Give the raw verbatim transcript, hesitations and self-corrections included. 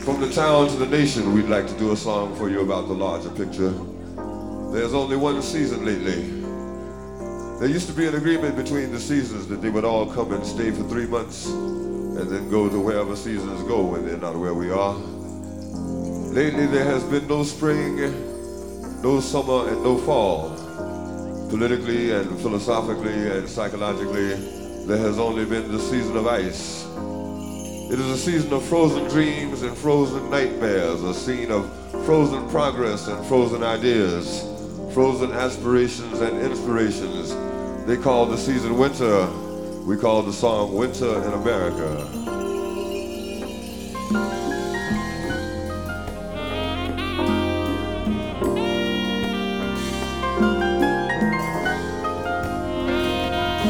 From the town to the nation, we'd like to do a song for you about the larger picture. There's only one season lately. There used to be an agreement between the seasons that they would all come and stay for three months and then go to wherever seasons go when they're not where we are. Lately there has been no spring, no summer, and no fall. Politically and philosophically and psychologically, there has only been the season of ice. It is a season of frozen dreams and frozen nightmares, a scene of frozen progress and frozen ideas, frozen aspirations and inspirations. They call the season winter. We call the song Winter in America.